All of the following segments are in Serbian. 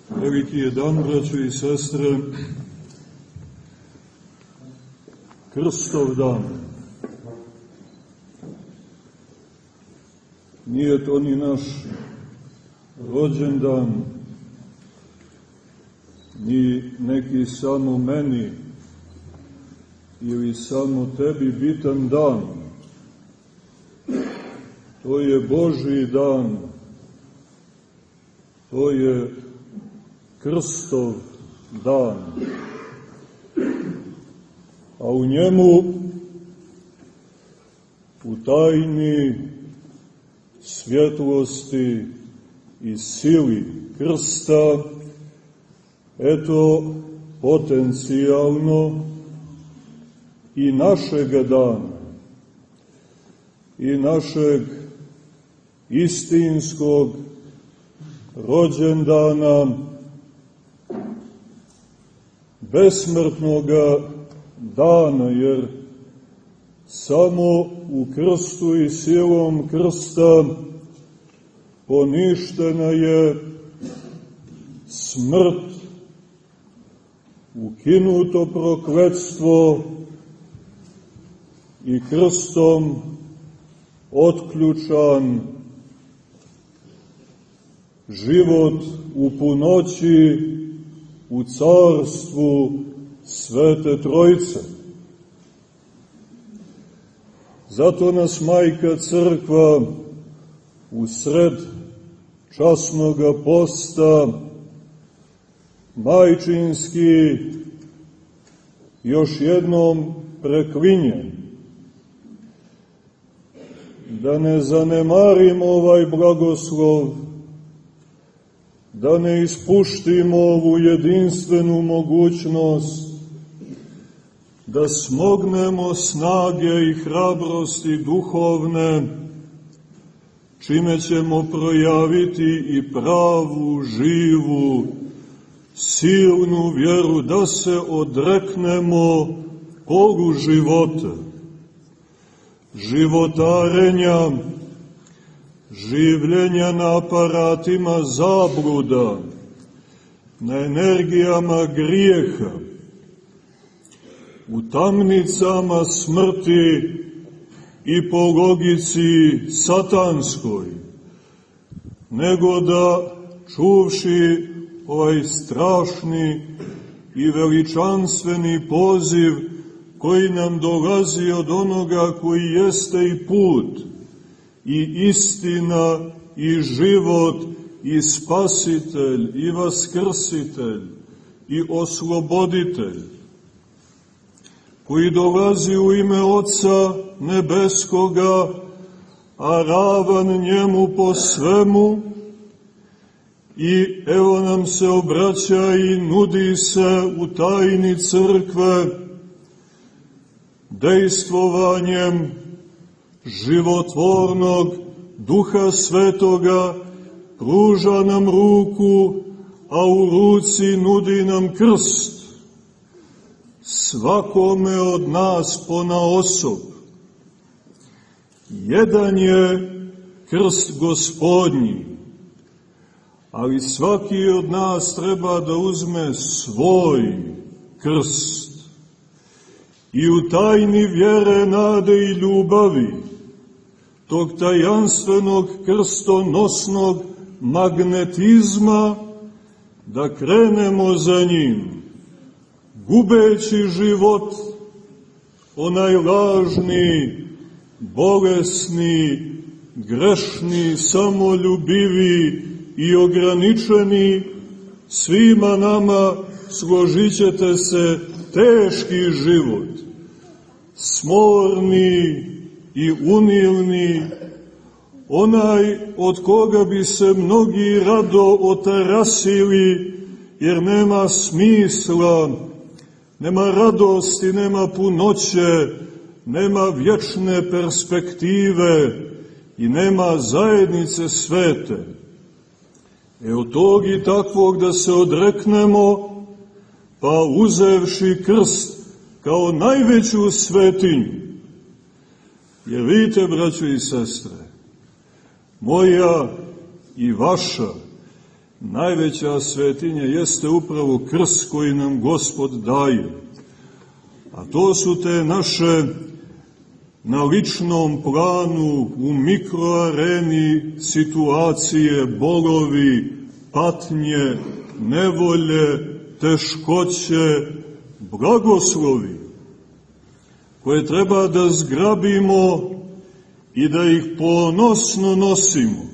Veliki je dan, braćo i sestre, Krstov dan. Nije to ni naš rođendan, ni neki samo meni ili samo tebi bitan dan. To je Božji dan, to je Krstov dan. A u njemu, u tajni svjetlosti i sili krsta, eto potencijalno i našega dana, i našeg istinskog rođendana, besmrtnoga dana, jer samo u krstu i silom krsta poništena je smrt, ukinuto prokletstvo i krstom otključan život u punoći u carstvu Svete Trojice. Zato nas Majka Crkva u sred časnoga posta majčinski još jednom preklinje da ne zanemarimo ovaj blagoslov, da ne ispuštimo ovu jedinstvenu mogućnost, da smognemo snage i hrabrosti duhovne, čime ćemo projaviti i pravu, živu, silnu vjeru, da se odreknemo polu života, životarenja, življenja na aparatima zabluda, na energijama grijeha, u tamnicama smrti i po logici satanskoj, nego da, čuvši ovaj strašni i veličanstveni poziv koji nam dolazi od onoga koji jeste i put, i istina, i život, i spasitelj, i vaskrsitelj, i osloboditelj, koji dolazi u ime Oca Nebeskoga, a ravan njemu po svemu, i evo nam se obraća i nudi se u tajni crkve, dejstvovanjem životvornog Duha Svetoga, pruža nam ruku, a u ruci nudi nam krst, svakome od nas ponaosob. Jedan je krst Gospodnji, ali svaki od nas treba da uzme svoj krst i u tajni vjere, nade i ljubavi, tog tajanstvenog krstonosnog magnetizma, da krenemo za njim, gubeći život, onaj lažni, bolesni, grešni, samoljubivi i ograničeni, svima nama, složit ćete se, teški život, smorni i unilni, onaj od koga bi se mnogi rado otarasili, jer nema smisla, nema radosti, nema punoće, nema vječne perspektive i nema zajednice svete. Od tog i takvog da se odreknemo, pa uzevši krst kao najveću svetinju. Jer vidite, braćo i sestre, moja i vaša najveća svetinja jeste upravo krst koji nam Gospod daje. A to su te naše na ličnom planu, u mikroareni situacije, bolovi, patnje, nevolje, teškoće, blagoslovi, koje treba da zgrabimo i da ih ponosno nosimo.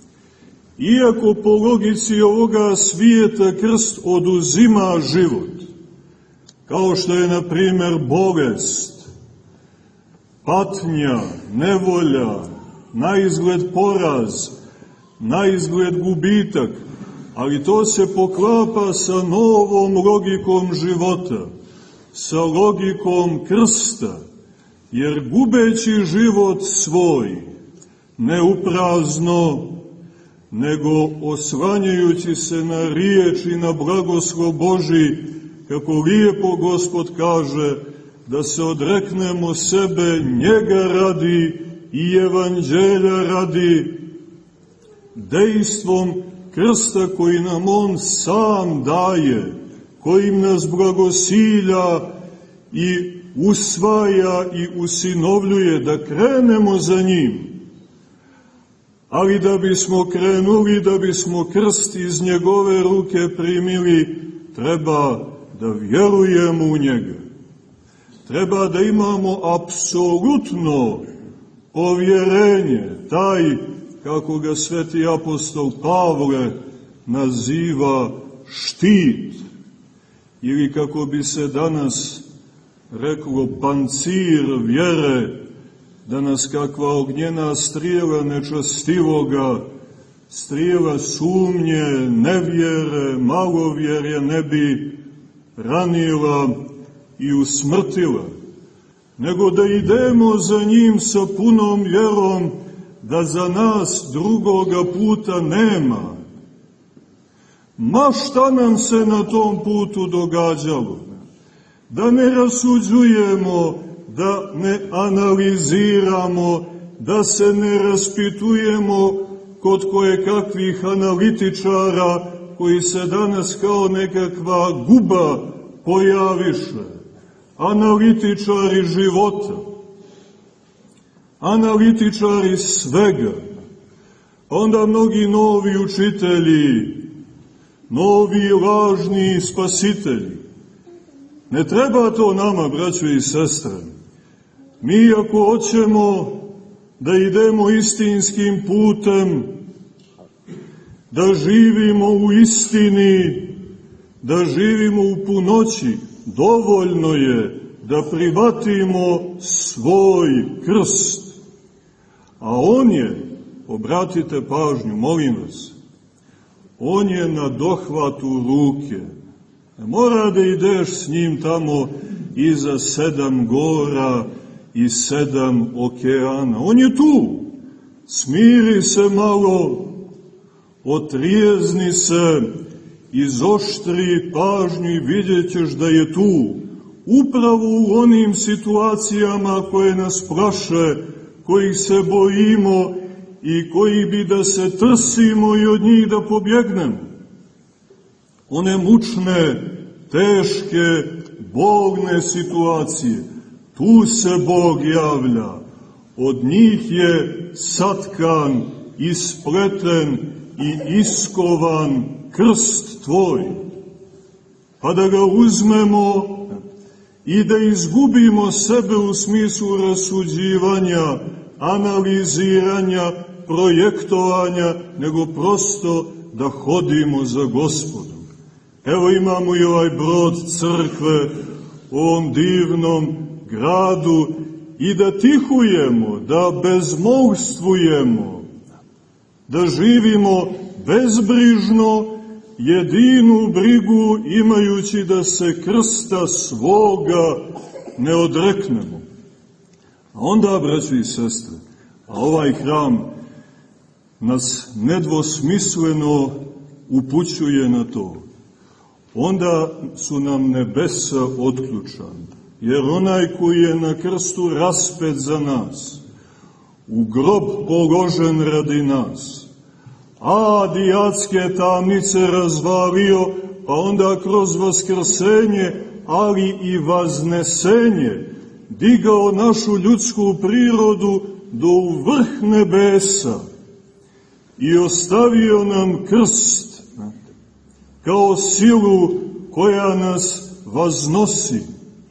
Iako po logici ovoga svijeta krst oduzima život, kao što je, na primjer, bolest, patnja, nevolja, naizgled poraz, naizgled gubitak, ali to se poklapa sa novom logikom života, sa logikom krsta, jer gubeći život svoj, ne uprazno, nego oslanjajući se na riječ i na blagoslov Božji, kako lijepo Gospod kaže, da se odreknemo sebe njega radi i evanđelja radi, dejstvom krsta koji nam on sam daje, kojim nas blagosilja i usvaja i usinovljuje, da krenemo za njim. Ali da bismo krenuli, da bismo krst iz njegove ruke primili, treba da vjerujemo u njega. Treba da imamo apsolutno povjerenje, taj, kako ga sveti apostol Pavle naziva, štit, ili kako bi se danas reklo, pancir vjere, da nas kakva ognjena strijela nečastivoga, strijela sumnje, nevjere, malovjerje ne bi ranila i usmrtila, nego da idemo za njim sa punom vjerom da za nas drugoga puta nema. Ma šta nam se na tom putu događalo? Da ne rasuđujemo, da ne analiziramo, da se ne raspitujemo kod kojekakvih analitičara koji se danas kao nekakva guba pojaviše. Analitičari života, analitičari svega, onda mnogi novi učitelji, novi lažni spasitelji. Ne treba to nama, braćo i sestre. Mi ako hoćemo da idemo istinskim putem, da živimo u istini, da živimo u punoći, dovoljno je da prihvatimo svoj krst. A on je, obratite pažnju, molim vas, on je na dohvatu ruke. Ne mora da ideš s njim tamo iza 7 gora i 7 okeana. On je tu. Smiri se malo, otrijezni se, izoštri pažnju i vidjet ćeš da je tu. Upravo u onim situacijama koje nas plaše, kojih se bojimo i koji bi da se trsimo i od njih da pobjegnemo. One mučne, teške, bolne situacije, tu se Bog javlja. Od njih je satkan, ispleten i iskovan krst tvoj. Pa da ga uzmemo i da izgubimo sebe u smislu rasuđivanja, analiziranja, projektovanja, nego prosto da hodimo za Gospodom. Evo imamo i ovaj brod crkve u ovom divnom gradu i da tihujemo, da bezmolstvujemo, da živimo bezbrižno, jedinu brigu imajući da se krsta svoga ne odreknemo. A onda, braćo i sestre, a ovaj hram nas nedvosmisleno upućuje na to. Onda su nam nebesa otključana, jer onaj koji je na krstu raspet za nas, u grob položen radi nas, Adi adske tamnice razvalio, pa onda kroz vaskrsenje, ali i vaznesenje, digao našu ljudsku prirodu do u vrh nebesa i ostavio nam krst kao silu koja nas vaznosi.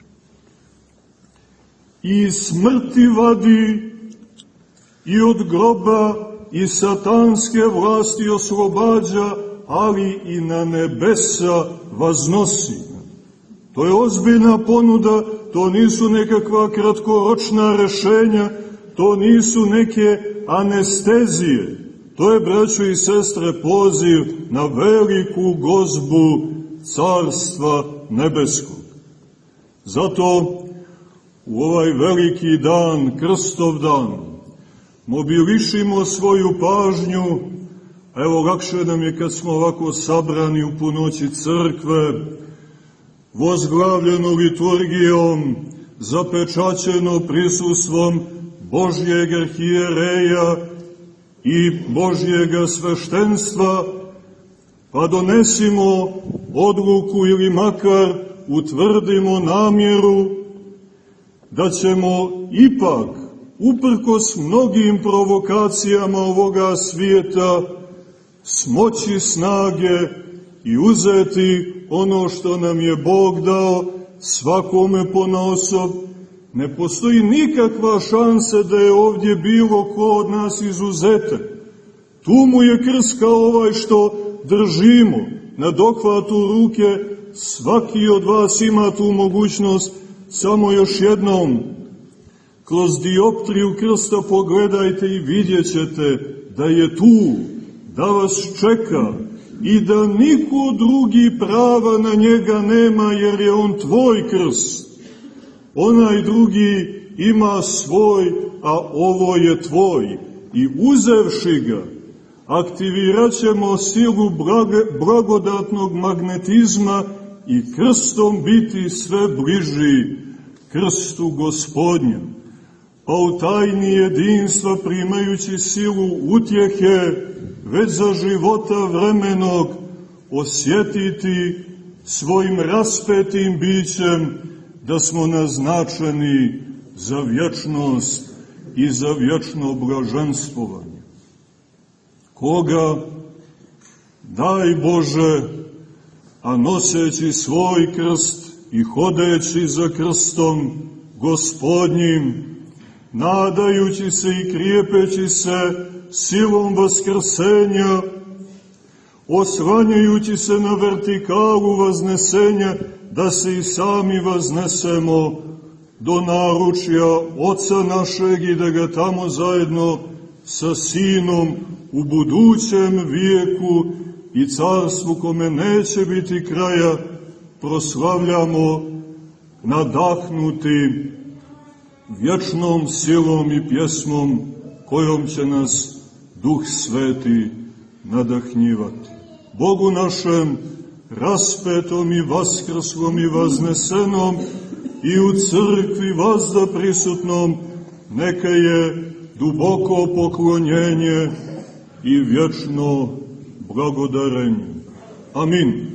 I smrti vadi i od groba i satanske vlasti oslobađa, ali i na nebesa vaznosi. To je ozbiljna ponuda, to nisu nekakva kratkoročna rešenja, to nisu neke anestezije. To je, braćo i sestre, poziv na veliku gozbu Carstva nebeskog. Zato u ovaj veliki dan, Krstov dan, mobilišimo svoju pažnju. Evo, lakše nam je kad smo ovako sabrani u punoći crkve, vozglavljeno liturgijom, zapečaćeno prisustvom Božjeg arhijereja i Božjega sveštenstva, pa donesimo odluku ili makar utvrdimo namjeru da ćemo ipak, uprkos mnogim provokacijama ovoga svijeta, smoći snage i uzeti ono što nam je Bog dao, svakome ponaosob. Ne postoji nikakva šansa da je ovdje bilo ko od nas izuzetak. Tu mu je krst kao ovaj što držimo na dohvatu ruke. Svaki od vas ima tu mogućnost. Samo još jednom kroz dioptriju krsta pogledajte i vidjet ćete da je tu, da vas čeka i da niko drugi prava na njega nema, jer je on tvoj krst. Onaj drugi ima svoj, a ovo je tvoj. I uzevši ga, aktivirat ćemo silu blagodatnog magnetizma i krstom biti sve bliži krstu Gospodnjem. Pa u tajni jedinstva, primajući silu utjehe, već za života vremenog, osjetiti svojim raspetim bićem da smo naznačeni za vječnost i za vječno blaženstvovanje. Koga, daj Bože, a noseći svoj krst i hodeći za krstom Gospodnjim, nadajući se i krijepeći se silom vaskrsenja, oslanjajući se na vertikalu vaznesenja, da se i sami vaznesemo do naručja Oca našeg i da ga tamo zajedno sa Sinom u budućem vijeku i carstvu kome neće biti kraja proslavljamo nadahnuti vječnom silom i pjesmom kojom će nas Duh Sveti nadahnjivati. Bogu našem, raspetom i vaskrslom i vaznesenom i u crkvi vazda prisutnom, neka je duboko poklonjenje i vječno blagodarenje. Amin.